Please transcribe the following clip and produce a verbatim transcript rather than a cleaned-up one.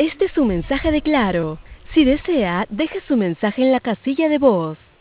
Este es su mensaje de Claro. Si desea, deje su mensaje en la casilla de voz.